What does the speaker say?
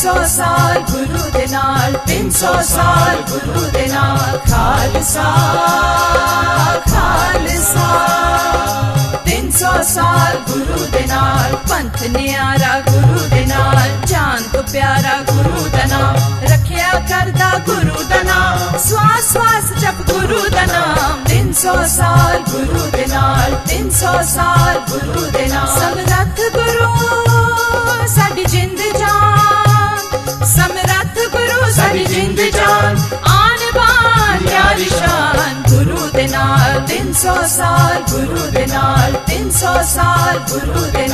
300 साल गुरु दे नाल 300 साल गुरु दे नाल खालसा खालसा 300 साल गुरु दे नाल पंथ न्यारा गुरु दे नाल जान तो प्यारा गुरु दा नाम रखिया करदा गुरु दा नाम श्वास श्वास जप गुरु दा नाम 300 साल गुरु दे नाल 300 साल गुरु दे नाल समरथ गुरु साडी जिंद जान समरथ गुरु साडी जिंद जान आन बान यारी शान गुरु दे नाल 300 साल गुरु दे नाल 300 साल गुरु दे